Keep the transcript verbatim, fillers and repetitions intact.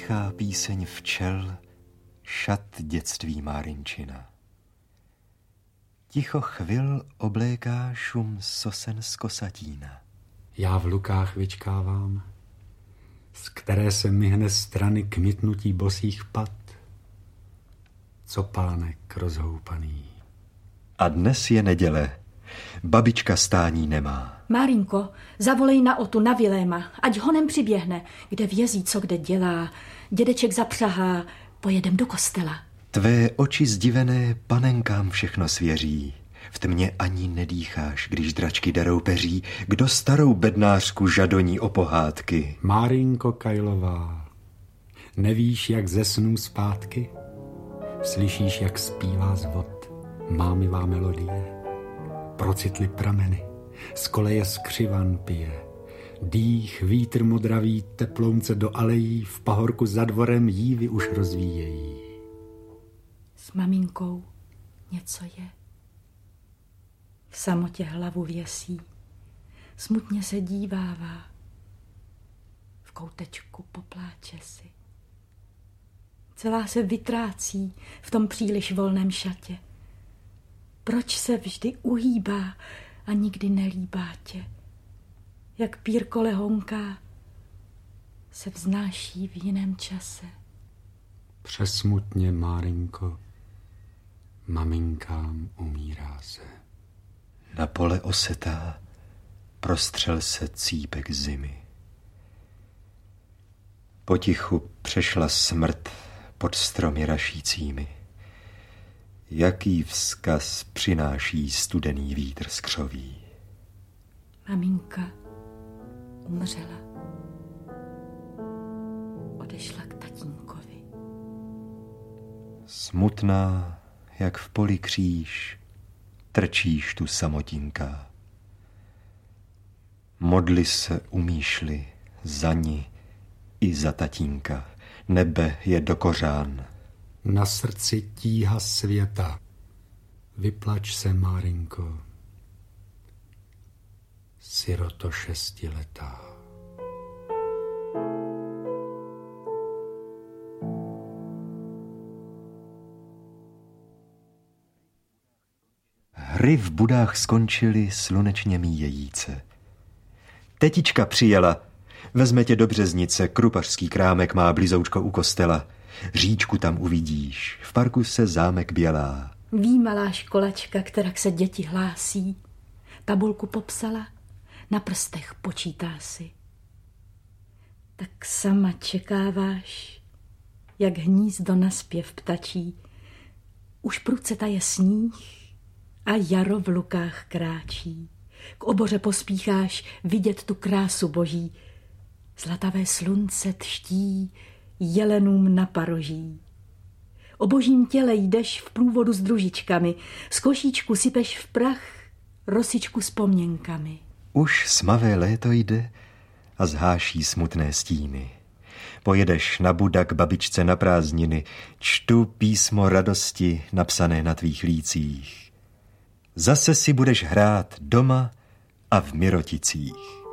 tichá píseň včel, šat dětství Márinčina. Ticho chvil obléká šum sosen z kosatína. Já v lukách vyčkávám, z které se myhne strany kmitnutí bosých pat, co pánek rozhoupaný. A dnes je neděle, babička stání nemá. Márinko, zavolej na Otu, na Viléma, ať honem přiběhne, kde vězí, co kde dělá. Dědeček zapřahá, pojedem do kostela. Tvé oči zdivené panenkám všechno svěří. V tmě ani nedýcháš, když dračky darou peří. Kdo starou bednářku žadoní o pohádky? Márinko Kajlová, nevíš, jak ze snů zpátky? Slyšíš, jak zpívá z vod mámivá melodie? Procitly prameny, z koleje skřivan pije. Dých, vítr modravý, teplounce do alejí, v pahorku za dvorem jívy už rozvíjejí. S maminkou něco je. V samotě hlavu věsí, smutně se dívává. V koutečku popláče si. Celá se vytrácí v tom příliš volném šatě. Proč se vždy uhýbá a nikdy nelíbá tě? Jak pírko lehonká se vznáší v jiném čase. Přesmutně, Márinko, maminkám umírá se. Na pole osetá prostřel se cípek zimy. Potichu přešla smrt pod stromy rašícími. Jaký vzkaz přináší studený vítr z křoví? Maminka umřela. Odešla k tatínkovi. Smutná, jak v poli kříž, trčíš tu samotinka. Modli se umíšli za ní i za tatínka. Nebe je do kořán. Na srdci tíha světa. Vyplač se, Márinko, siroto šestiletá. Hry v budách skončily slunečně míjejíce. Tetička přijela. Vezme tě do Březnice, krupařský krámek má blizoučko u kostela. Říčku tam uvidíš, v parku se zámek bělá. Ví malá školačka, která se děti hlásí. Tabulku popsala, na prstech počítá si. Tak sama čekáváš, jak hnízdo na zpěv ptačí. Už prudce taje sníh a jaro v lukách kráčí. K oboře pospícháš vidět tu krásu boží. Zlatavé slunce třtí jelenům na paroží. O božím těle jdeš v průvodu s družičkami, z košíčku sypeš v prach rosičku s pomněnkami. Už smavé léto jde a zháší smutné stíny. Pojedeš na Buda k babičce na prázdniny, čtu písmo radosti napsané na tvých lících. Zase si budeš hrát doma a v Miroticích.